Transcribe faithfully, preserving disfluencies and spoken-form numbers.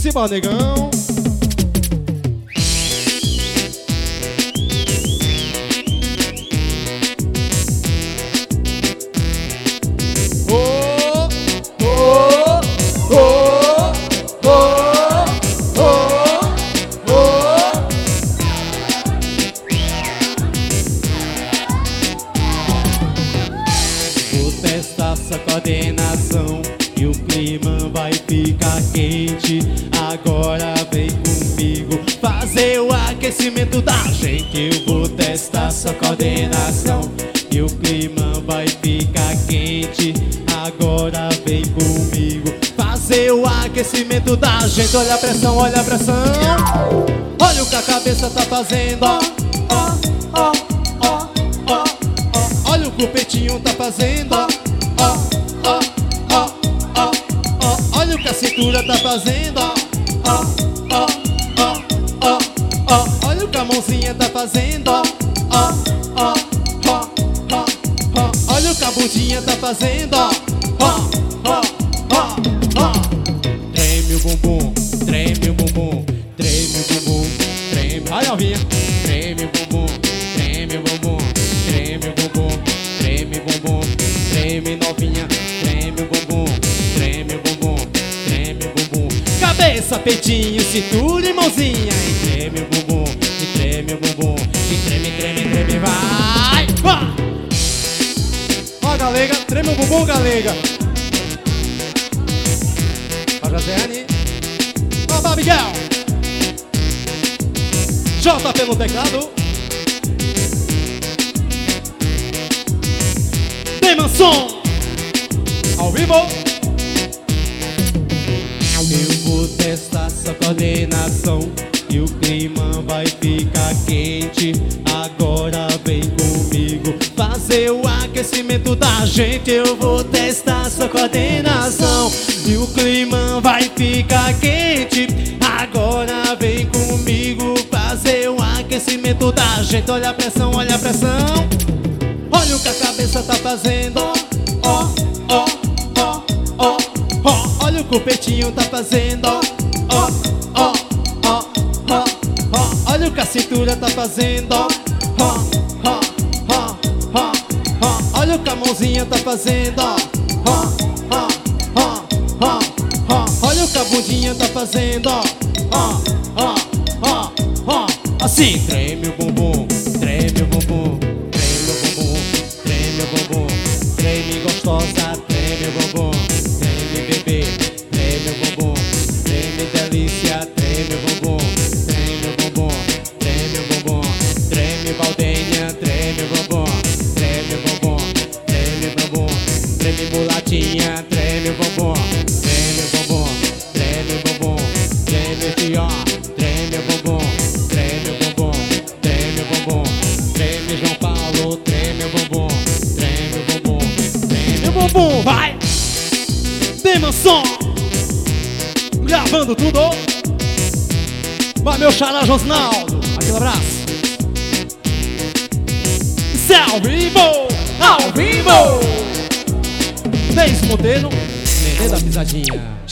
Simbora, negão. Oh, oh, oh, oh, oh, oh. Vou testar essa coordenação e o clima vai ficar quente. Agora vem comigo fazer o aquecimento da gente. Eu vou testar essa coordenação e o clima vai ficar quente. Agora vem comigo fazer o aquecimento da gente. Olha a pressão, olha a pressão. Olha o que a cabeça tá fazendo, ó, ó, ó, ó, ó, ó. Olha o que o peitinho tá fazendo, ó, ó, ó, ó, ó, ó. Olha o que a cintura tá fazendo, ó, ó, ó, ó, ó, ó. Olha o que a mãozinha tá fazendo, ó, ó, ó, ó, ó, ó. Olha o que a bundinha tá fazendo, ó, ó, ó, ó, ó. Treme o bumbum, treme o bumbum, treme o bumbum, treme. Olha a novinha. Treme o bumbum, treme o bumbum, treme o bumbum, treme o bumbum, treme novinha, treme o bumbum, treme o bumbum, treme o bumbum. Cabeça, peitinho, cintura e mãozinha. E treme o bumbum, e treme o bumbum, e treme, treme, treme, vai! Ó, ó, galega, treme o bumbum, galega. Ó, Josiane. Ó, Babigel. J P no teclado. Demanson ao vivo. Eu vou testar essa coordenação e o clima vai ficar quente. Agora vem comigo fazer o aquecimento da gente. Eu vou testar essa coordenação e o clima vai ficar quente. Agora vem comigo fazer o aquecimento da gente. Olha a pressão, olha a pressão. Olha o que a cabeça tá fazendo, ó, ó, ó, ó, ó, ó. Olha o que o peitinho tá fazendo, ó, ó, ó, ó, ó, ó. Olha o que a cintura tá fazendo, ó, ó, ó, ó, ó, ó. Olha o que a mãozinha tá fazendo, ó, ó, ó, ó, ó, ó. Olha o que a bundinha tá fazendo, ó, ó, ó, ó, ó. Assim, treme o bumbum, treme o bumbum, treme o bumbum, treme o bumbum, treme gostosa, treme o bumbum, treme bebê, treme o bumbum, treme delícia, treme o bumbum, treme o bumbum, treme o bumbum, treme baldenha, treme o bumbum, treme o bumbum, treme o bumbum, treme mulatinha, treme o bumbum, treme o bumbum, treme o bumbum, treme fió, treme o bumbum, treme o bumbum, treme o bumbum, treme João Paulo, treme o bumbum, treme o bumbum, treme o bumbum, vai! Demanson gravando tudo. Vai meu xará Josnaldo, aquele abraço. Isso é ao vivo, ao vivo. Deis Monteiro, Nenê da Pisadinha.